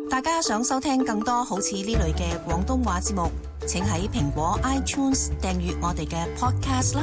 大家想收聽更多好似呢類嘅廣東話節目，請喺蘋果 iTunes 訂閱我哋嘅 Podcast 啦。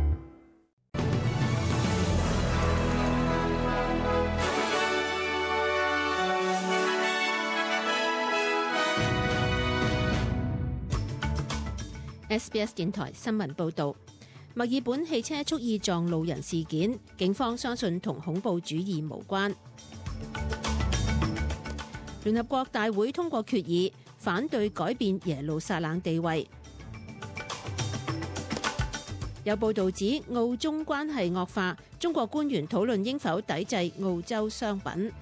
SBS 電台新聞報導，墨爾本汽車蓄意撞路人事件，警方相信同恐怖主義無關。聯合國大會通過決議，反對改變耶路撒冷地位。有報導指澳中關係惡化，中國官員討論應否抵制澳洲商品。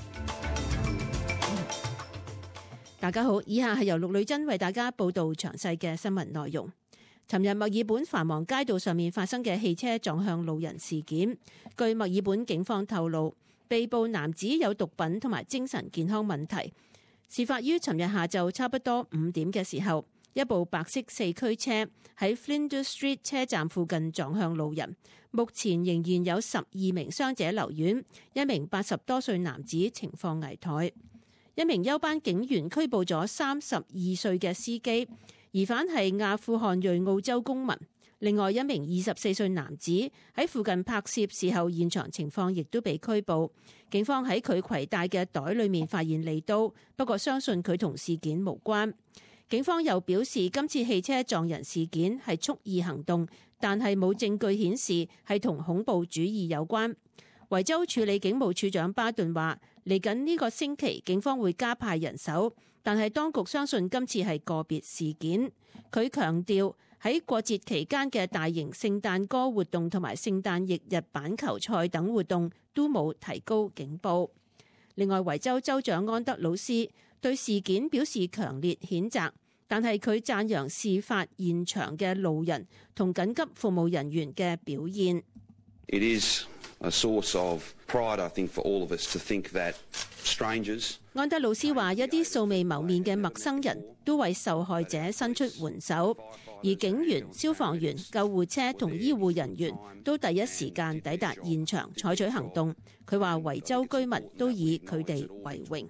大家好，以下係由陸女珍為大家報導詳細嘅新聞內容。尋日墨爾本繁忙街道上面發生嘅汽車撞向路人事件，據墨爾本警方透露，被捕男子有毒品同埋精神健康問題。事發於尋日下晝差不多5點嘅時候，一部白色4驅車喺 Flinders Street 車站附近撞向路人。目前仍然有12名傷者留院，一名80多歲男子情況危殆。一名休班警員拘捕咗32歲嘅司機。疑犯係阿富汗裔澳洲公民，另外一名24歲男子喺附近拍攝，事後現場情況亦都被拘捕。警方喺佢攜帶嘅袋裏面發現利刀，不過相信佢同事件無關。警方又表示，今次汽車撞人事件係蓄意行動，但係冇證據顯示係同恐怖主義有關。維州處理警務處長巴頓話，嚟緊呢個星期警方會加派人手，但係當局相信今次係個別事件。佢強調喺過節期間嘅大型聖誕歌活動同埋聖誕翌日板球賽等活動都冇提高警報。另外，維州州長安德魯斯對事件表示強烈譴責，但係佢讚揚事發現場嘅路人同緊急服務人員嘅表現。 It is a source of pride, I think, for all of us to think that strangers. 安德魯斯話：一啲素未謀面嘅陌生人都為受害者伸出援手，而警員、消防員、救護車同醫護人員都第一時間抵達現場採取行動。佢話維州居民都以佢哋為榮。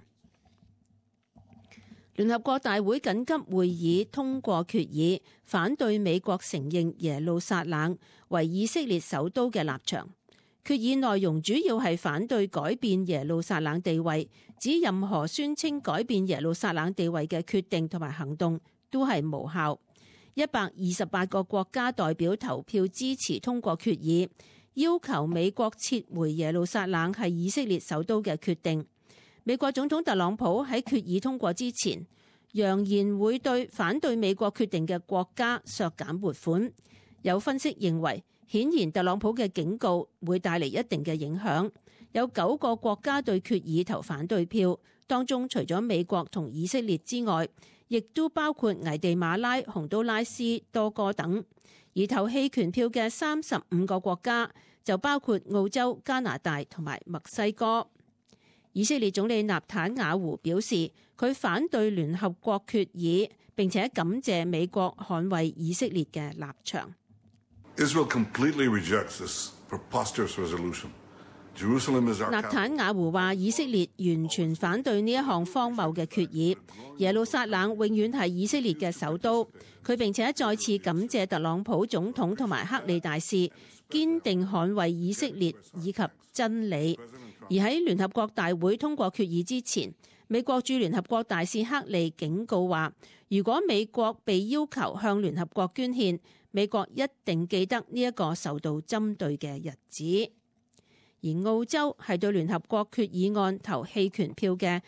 聯合國大會緊急會議通過決議，反對美國承認耶路撒冷為以色列首都嘅立場。決議內容主要係反對改變耶路撒冷地位，指任何宣稱改變耶路撒冷地位嘅決定同埋行動都係無效。128個國家代表投票支持通過決議，要求美國撤回耶路撒冷係以色列首都嘅決定。美國總統特朗普喺決議通過之前，揚言會對反對美國決定嘅國家削減撥款。有分析認為，顯然特朗普嘅警告會帶嚟一定嘅影響。有9個國家對決議投反對票，當中除咗美國同以色列之外，亦都包括危地馬拉、洪都拉斯、多哥等。而投棄權票嘅35個國家就包括澳洲、加拿大同埋墨西哥。以色列總理納坦雅胡表示，佢反對聯合國決議，並且感謝美國捍衛以色列嘅立場。 Israel completely rejects this preposterous resolution. Jerusalem is our capital. 納坦雅胡話：以色列完全反對呢一項荒謬嘅決議。耶路撒冷永遠係以色列嘅首都。佢並且再次感謝特朗普總統同埋克里大使堅定捍衛以色列以及真理。而喺聯合國大會通過決議之前，美國駐聯合國大使克利警告話，如果美國被要求向聯合國捐獻，美國一定記得呢一個受到針對嘅日子。而澳洲係對聯合國決議案投棄權票嘅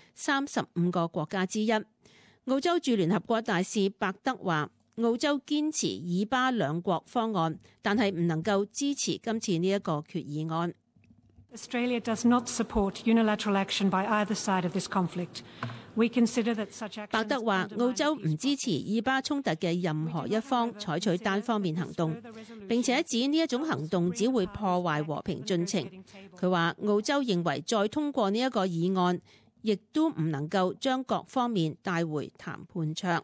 35個國家之一。澳洲駐聯合國大使伯德話，澳洲堅持以巴兩國方案，但係唔能夠支持今次呢一個決議案。 Australia does not support unilateral action by either side of this conflict. We consider that such action. 伯德話：澳洲唔支持以巴衝突嘅任何一方採取單方面行動，並且指呢一種行動只會破壞和平進程。佢話澳洲認為再通過呢一個議案，亦都唔能夠將各方面帶回談判桌。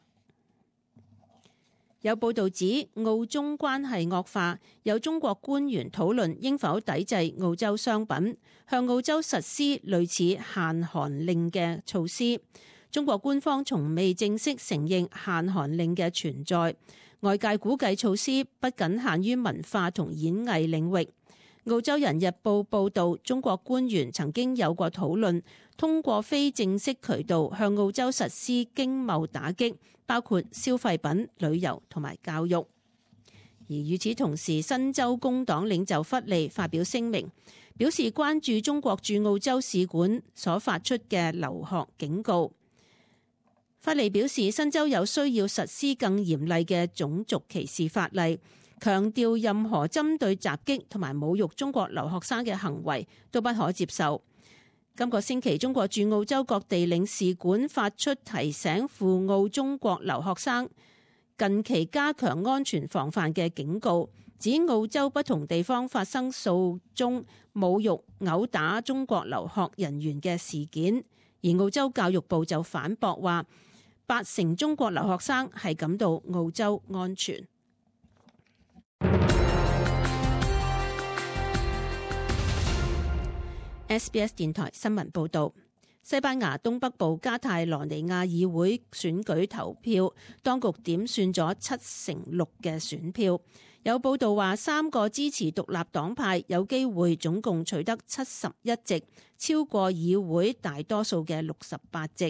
有報導指澳中關係惡化，有中國官員討論應否抵制澳洲商品，向澳洲實施類似限韓令嘅措施。 中國官方從未正式承認限韓令嘅存在。外界估計措施不僅限於文化同演藝領域。澳洲人日報報導，中國官員曾經有過討論，通過非正式渠道向澳洲實施經貿打擊，包括消費品、旅遊同埋教育。而與此同時，新州工黨領袖弗利發表聲明，表示關注中國駐澳洲使館所發出嘅留學警告。弗利表示，新州有需要實施更嚴厲嘅種族歧視法例，強調任何針對襲擊同埋侮辱中國留學生嘅行為都不可接受。今個星期，中國駐澳洲各地領事館發出提醒赴澳中國留學生近期加強安全防範嘅警告，指澳洲不同地方發生數宗侮辱、毆打中國留學人員嘅事件，而澳洲教育部就反駁話，80%中國留學生係感到澳洲安全。SBS 電台新聞報導。西班牙東北部加泰羅尼亞議會選舉投票，當局點算咗76%嘅選票。有報道話，3個支持獨立黨派有機會總共取得71席，超過議會大多數嘅68席。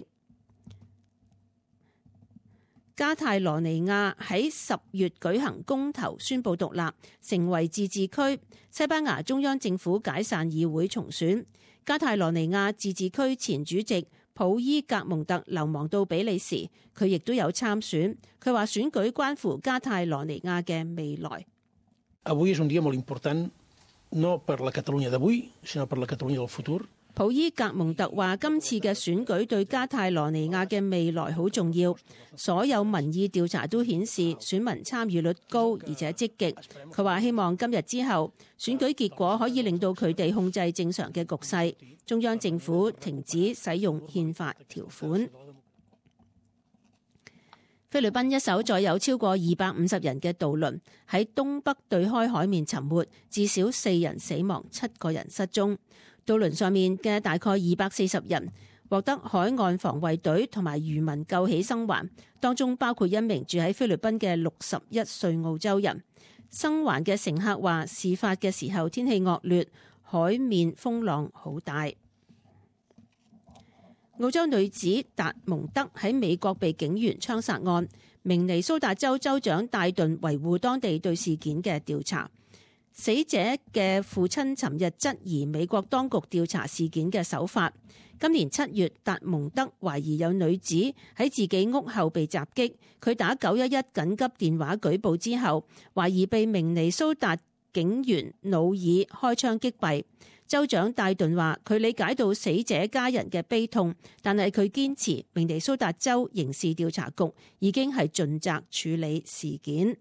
加泰羅尼亞喺10月舉行公投，宣布獨立，成為自治區。西班牙中央政府解散議會重選。加泰羅尼亞自治區前主席普伊格蒙特流亡到比利時，佢亦都有參選。佢話選舉關乎加泰羅尼亞嘅未來。 Avui és un dia molt important, no per la Catalunya d'avui, sinó per la Catalunya del futur. 普伊格蒙特話：今次嘅選舉對加泰羅尼亞嘅未來好重要。所有民意調查都顯示選民參與率高而且積極。佢話希望今日之後選舉結果可以令到佢哋控制正常嘅局勢，中央政府停止使用憲法條款。菲律賓一艘載有超過250人嘅渡輪喺東北對開海面沉沒，至少4人死亡，7個人失蹤。渡輪上面嘅大概240人獲得海岸防衛隊同埋漁民救起生還，當中包括一名住喺菲律賓嘅61歲澳洲人。生還嘅乘客話，事發嘅時候天氣惡劣，海面風浪好大。澳洲女子達蒙德喺美國被警員槍殺案，明尼蘇達州州長戴頓維護當地對事件嘅調查。死者嘅父親尋日質疑美國當局調查事件嘅手法。今年7月，達蒙德懷疑有女子喺自己屋後被襲擊，佢打911緊急電話舉報之後，懷疑被明尼蘇達警員努爾開槍擊斃。州長戴頓話：佢理解到死者家人嘅悲痛，但係佢堅持明尼蘇達州刑事調查局已經係盡責處理事件。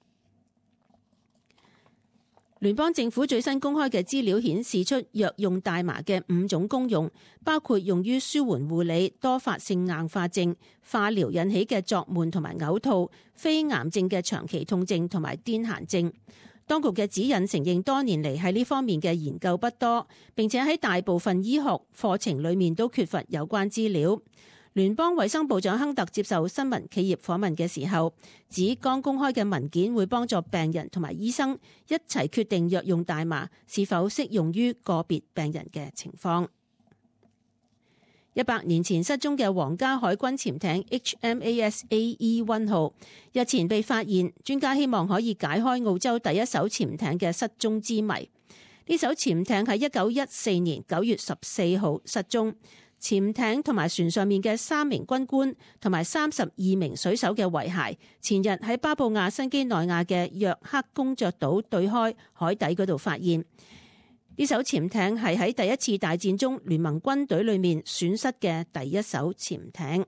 聯邦政府最新公開嘅資料顯示出藥用大麻嘅5種功用，包括用於舒緩護理、多發性硬化症、化療引起嘅作悶同埋嘔吐、非癌症嘅長期痛症同埋癲癇症。當局嘅指引承認多年嚟喺呢方面嘅研究不多，並且喺大部分醫學課程裡面都缺乏有關資料。聯邦衛生部長亨特接受新聞企業訪問嘅時候，指剛公開嘅文件會幫助病人同埋醫生一齊決定藥用大麻是否適用於個別病人嘅情況。100年前失蹤嘅皇家海軍潛艇 HMAS AE1 號日前被發現，專家希望可以解開澳洲第一艘潛艇嘅失蹤之謎。呢艘潛艇喺1914年9月14號失蹤。潛艇同埋船上面嘅3名軍官同埋32名水手嘅遺骸，前日喺巴布亞新畿內亞嘅約克公爵島對開海底嗰度發現。呢艘潛艇係喺第一次大戰中聯盟軍隊裏面損失嘅第一艘潛艇。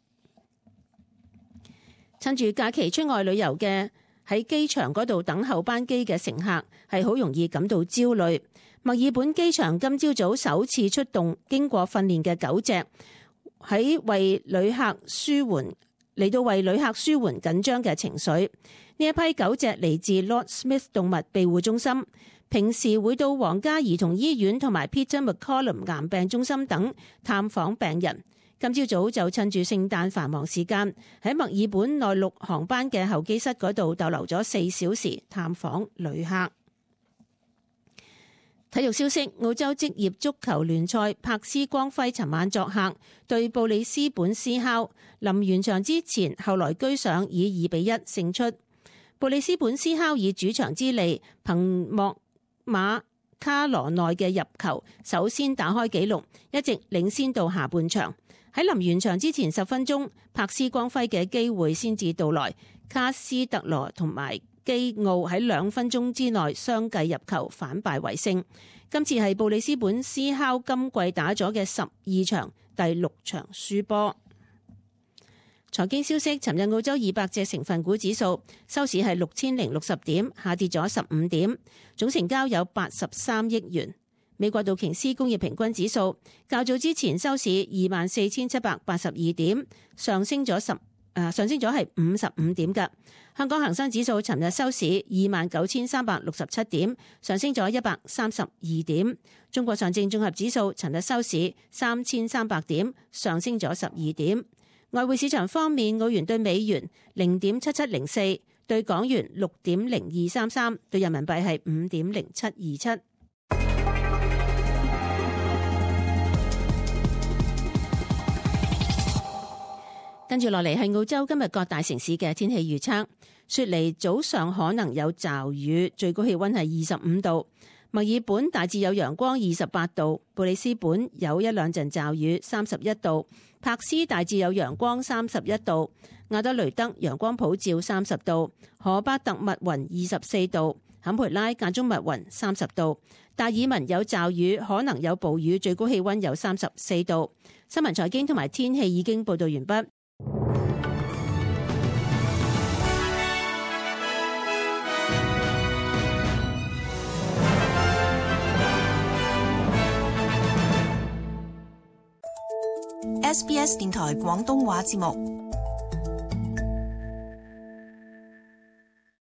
趁住假期出外旅遊嘅喺機場嗰度等候班機嘅乘客係好容易感到焦慮。墨爾本機場今朝早首次出動經過訓練嘅狗隻，喺為旅客舒緩緊張嘅情緒。呢一批狗隻嚟自 Lord Smith 動物庇護中心，平時會到皇家兒童醫院同埋 Peter MacCallum 癌病中心等探訪病人。 今朝早就趁住聖誕繁忙時間，喺墨爾本內陸航班嘅候機室嗰度逗留咗4小時，探訪旅客。體育消息：澳洲職業足球聯賽柏斯光輝尋晚作客對布里斯本斯考，臨完場之前後來居上，以2-1勝出。布里斯本斯考以主場之利，憑莫馬卡羅內嘅入球首先打開紀錄，一直領先到下半場。喺臨完場之前10分鐘，柏斯光輝嘅機會先至到來，卡斯特羅同埋基奧喺2分鐘之內相繼入球，反敗為勝。今次係布里斯本斯考今季打咗嘅12場第6場輸波。財經消息：尋日澳洲200隻成分股指數收市係6060點，下跌咗15點，總成交有83億元。美國道瓊斯工業平均指數較早之前收市24,782點，上升咗係55點㗎。香港恒生指數尋日收市29,367點，上升咗132點。中國上證綜合指數尋日收市3,300點，上升咗12點。外匯市場方面，澳元對美元0.7704，對港元6.0233，對人民幣係5.0727。跟住落嚟係澳洲今日各大城市嘅天氣預測。雪梨早上可能有驟雨，最高氣溫係25度。墨爾本大致有陽光28度。布里斯本有1兩陣驟雨31度。柏斯大致有陽光31度。亞德雷德陽光普照30度。荷巴特密雲24度。坎培拉間中密雲30度。達爾文有驟雨，可能有暴雨，最高氣溫有34度。新聞財經同埋天氣已經報道完畢。 SBS 電台廣東話節目。